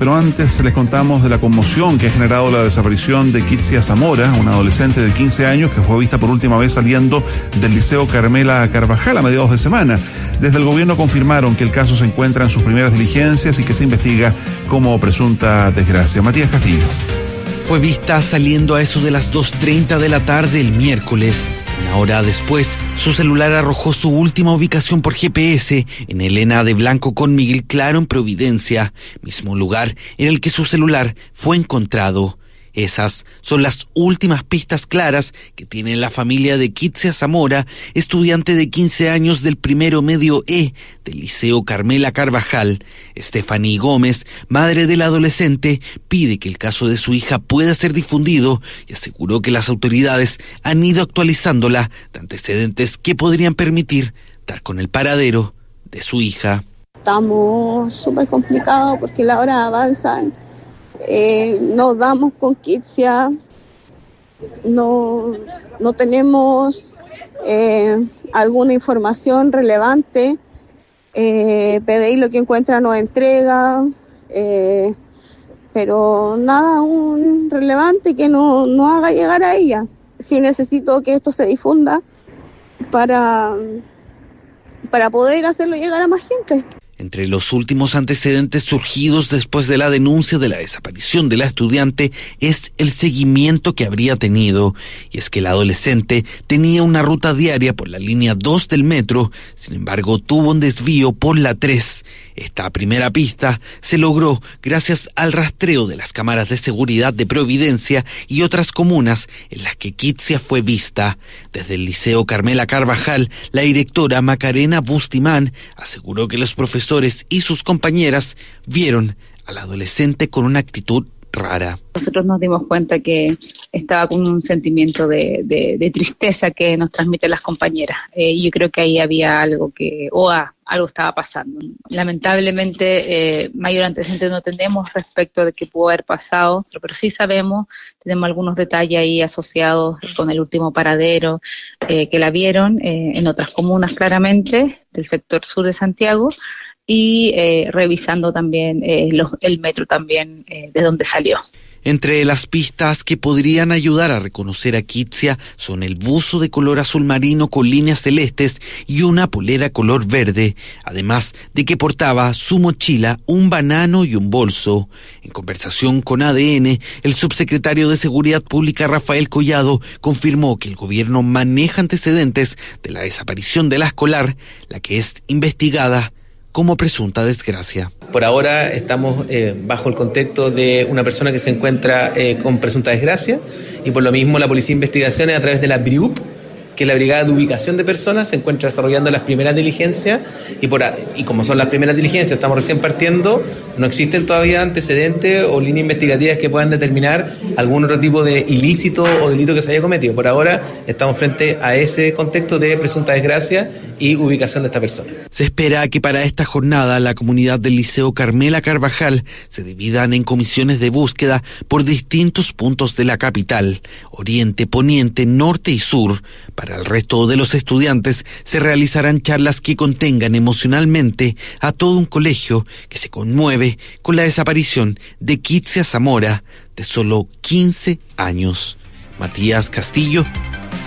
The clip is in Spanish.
Pero antes les contamos de la conmoción que ha generado la desaparición de Kitsia Zamora, una adolescente de 15 años que fue vista por última vez saliendo del Liceo Carmela Carvajal a mediados de semana. Desde el gobierno confirmaron que el caso se encuentra en sus primeras diligencias y que se investiga como presunta desgracia. Matías Castillo. Fue vista saliendo a eso de las 2:30 de la tarde el miércoles. Una hora después, su celular arrojó su última ubicación por GPS en Elena de Blanco con Miguel Claro en Providencia, mismo lugar en el que su celular fue encontrado. Esas son las últimas pistas claras que tiene la familia de Kitsia Zamora, estudiante de 15 años del primero medio E del Liceo Carmela Carvajal. Stephanie Gómez, madre del adolescente, pide que el caso de su hija pueda ser difundido y aseguró que las autoridades han ido actualizándola de antecedentes que podrían permitir dar con el paradero de su hija. Estamos súper complicados porque las horas avanzan. Nos damos con Kitsia, no tenemos alguna información relevante. PDI lo que encuentra nos entrega, pero nada aún relevante que no haga llegar a ella. Sí necesito que esto se difunda para poder hacerlo llegar a más gente. Entre los últimos antecedentes surgidos después de la denuncia de la desaparición de la estudiante es el seguimiento que habría tenido. Y es que el adolescente tenía una ruta diaria por la línea 2 del metro, sin embargo tuvo un desvío por la 3. Esta primera pista se logró gracias al rastreo de las cámaras de seguridad de Providencia y otras comunas en las que Kitsia fue vista. Desde el Liceo Carmela Carvajal, la directora Macarena Bustimán aseguró que los profesores y sus compañeras vieron al adolescente con una actitud rara. Nosotros nos dimos cuenta que estaba con un sentimiento de tristeza que nos transmiten las compañeras. Yo creo que ahí había algo algo estaba pasando. Lamentablemente, mayor antecedente no tenemos respecto de qué pudo haber pasado, pero sí tenemos algunos detalles ahí asociados con el último paradero, que la vieron en otras comunas claramente, del sector sur de Santiago, y revisando también el metro también de donde salió. Entre las pistas que podrían ayudar a reconocer a Kitsia son el buzo de color azul marino con líneas celestes y una polera color verde, además de que portaba su mochila, un banano y un bolso. En conversación con ADN, el subsecretario de Seguridad Pública Rafael Collado confirmó que el gobierno maneja antecedentes de la desaparición de la escolar, la que es investigada como presunta desgracia. Por ahora estamos bajo el contexto de una persona que se encuentra con presunta desgracia y por lo mismo la Policía de Investigaciones a través de la BRIUP, que es la Brigada de Ubicación de Personas, se encuentra desarrollando las primeras diligencias y como son las primeras diligencias, estamos recién partiendo, no existen todavía antecedentes o líneas investigativas que puedan determinar algún otro tipo de ilícito o delito que se haya cometido. Por ahora estamos frente a ese contexto de presunta desgracia y ubicación de esta persona. Se espera que para esta jornada la comunidad del Liceo Carmela Carvajal se dividan en comisiones de búsqueda por distintos puntos de la capital, oriente, poniente, norte y sur. Para el resto de los estudiantes se realizarán charlas que contengan emocionalmente a todo un colegio que se conmueve con la desaparición de Kitsia Zamora, de solo 15 años. Matías Castillo,